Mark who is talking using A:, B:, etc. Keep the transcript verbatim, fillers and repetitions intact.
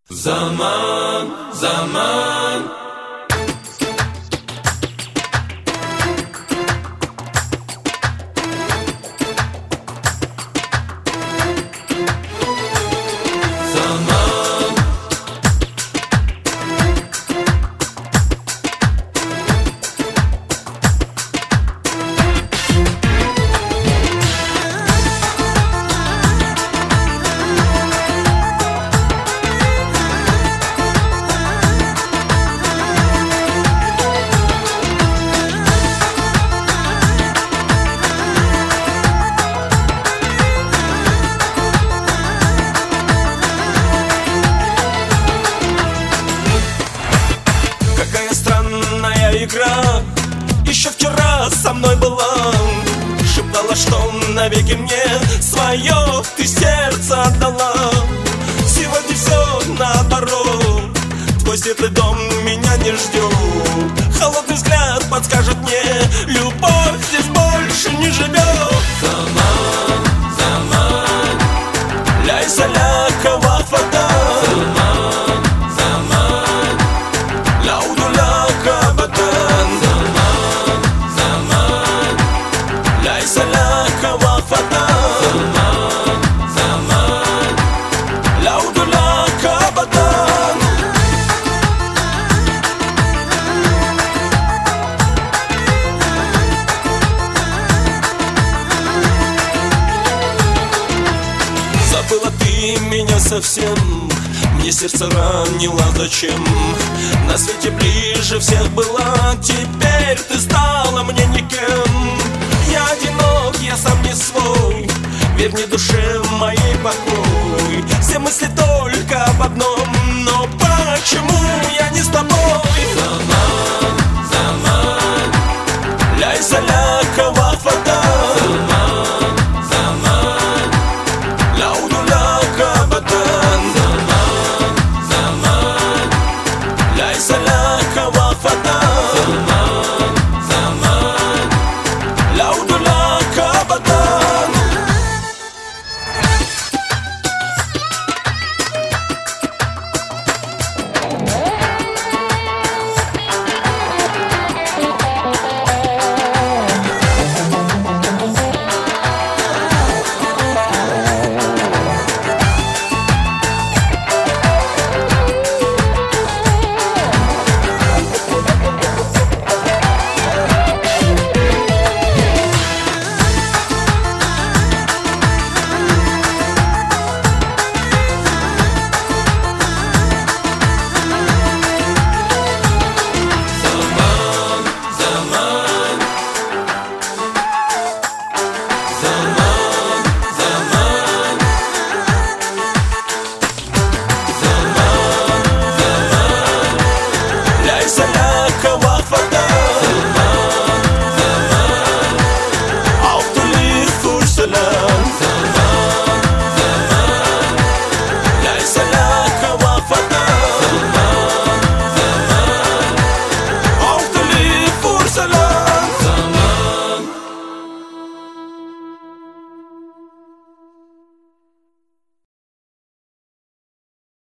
A: Zaman, zaman.
B: Игра еще вчера со мной была, шептала, что навеки мне свое ты сердце отдала. Сегодня все наоборот, твой светлый дом меня не ждет. Холодный взгляд подскажет мне, любовь здесь больше не живет.
A: Zaman, zaman.
B: Ляйса ляка вафада.
A: Zaman, zaman.
B: Ляуду ляка бадан.
A: Zaman, zaman.
B: Ляйса ляка вафада.
A: Zaman, zaman.
B: Ляуду ляка бадан. Забыла ты меня совсем, мне сердце ранило зачем? На свете ближе всех была, теперь ты стала мне никем. Я одинок, я сам не свой, верь мне душе моей покой. Все мысли только об одном, но почему